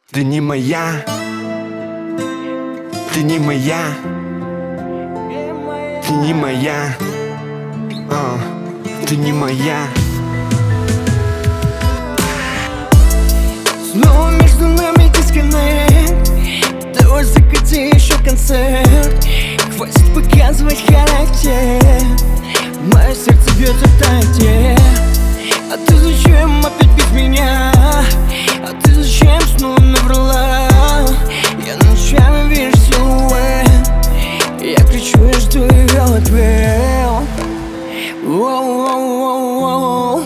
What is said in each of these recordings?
Ты не моя, ты не моя, ты не моя, ты не моя. Снова между нами дисконнект. Давай закати еще концерт. Хватит показывать характер. Мое сердце бьется в такте. А ты зачем опять без меня? А ты зачем снова наврала? Я ночами вижу силуэт. Я кричу и жду ее ответ. Воу-воу-воу-воу.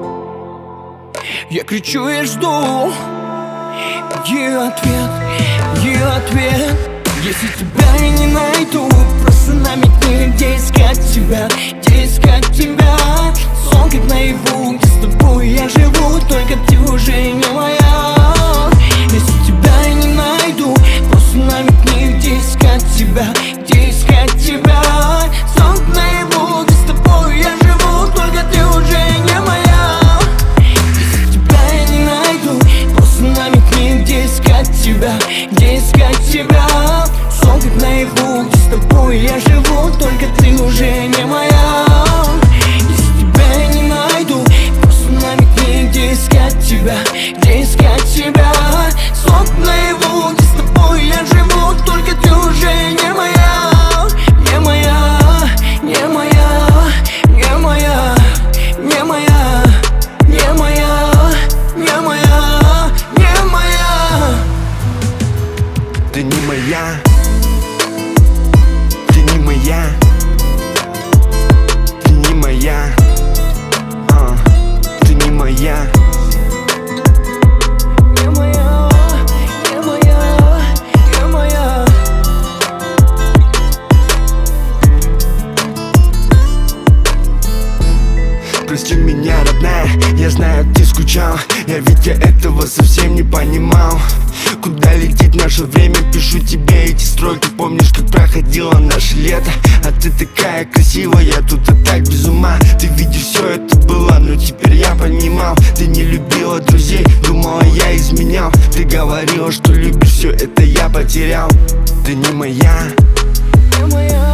Я кричу и жду ее ответ, ее ответ. Если тебя я не найду, просто намекни, где искать тебя, где искать тебя. Сон как наяву, где с тобой я живу, только ты уже не моя. Если тебя я не найду, просто намекни, где искать тебя, где искать тебя. Сон как наяву, где с тобой я живу, только ты уже не моя. Если тебя я не найду, просто намекни, где искать тебя, где искать тебя. Сон как наяву, где с тобой я живу, только ты уже не моя. Если тебя я не найду, просто намекни, где искать тебя, где искать тебя. Сон как наяву, где с тобой я живу, только ты уже не моя. Не моя, не моя, не моя, не моя, не моя, не моя, не моя. Ты не моя, ты не моя, ты не моя, ты не моя. Не моя, не моя, не моя. Прости меня, родная, я знаю, ты скучал. Я этого совсем не понимал. Куда летит наше время, пишу тебе эти строки. Помнишь, как проходило наше лето? А ты такая красивая, тут так без ума. Ты видишь, все это было, но теперь я понимал. Ты не любила друзей, думала, я изменял. Ты говорила, что любишь, все это я потерял. Ты не моя, Не моя.